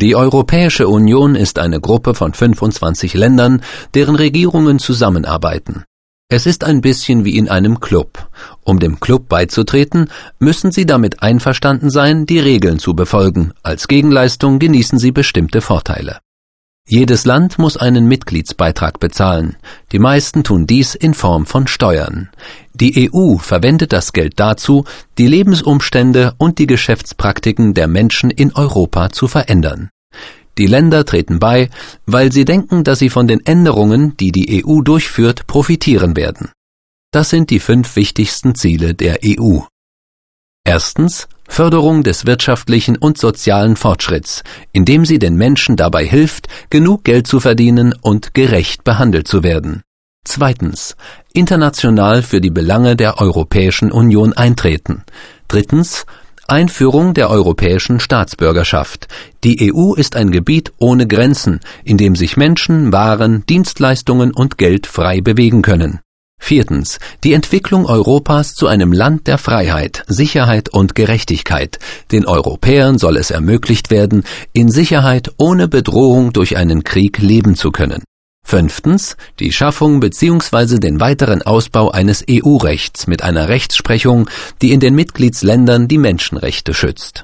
Die Europäische Union ist eine Gruppe von 25 Ländern, deren Regierungen zusammenarbeiten. Es ist ein bisschen wie in einem Club. Um dem Club beizutreten, müssen Sie damit einverstanden sein, die Regeln zu befolgen. Als Gegenleistung genießen Sie bestimmte Vorteile. Jedes Land muss einen Mitgliedsbeitrag bezahlen. Die meisten tun dies in Form von Steuern. Die EU verwendet das Geld dazu, die Lebensumstände und die Geschäftspraktiken der Menschen in Europa zu verändern. Die Länder treten bei, weil sie denken, dass sie von den Änderungen, die die EU durchführt, profitieren werden. Das sind die 5 wichtigsten Ziele der EU. Erstens, Förderung des wirtschaftlichen und sozialen Fortschritts, indem sie den Menschen dabei hilft, genug Geld zu verdienen und gerecht behandelt zu werden. Zweitens, international für die Belange der Europäischen Union eintreten. Drittens, Einführung der europäischen Staatsbürgerschaft. Die EU ist ein Gebiet ohne Grenzen, in dem sich Menschen, Waren, Dienstleistungen und Geld frei bewegen können. Viertens, die Entwicklung Europas zu einem Land der Freiheit, Sicherheit und Gerechtigkeit. Den Europäern soll es ermöglicht werden, in Sicherheit ohne Bedrohung durch einen Krieg leben zu können. Fünftens, die Schaffung bzw. den weiteren Ausbau eines EU-Rechts mit einer Rechtsprechung, die in den Mitgliedsländern die Menschenrechte schützt.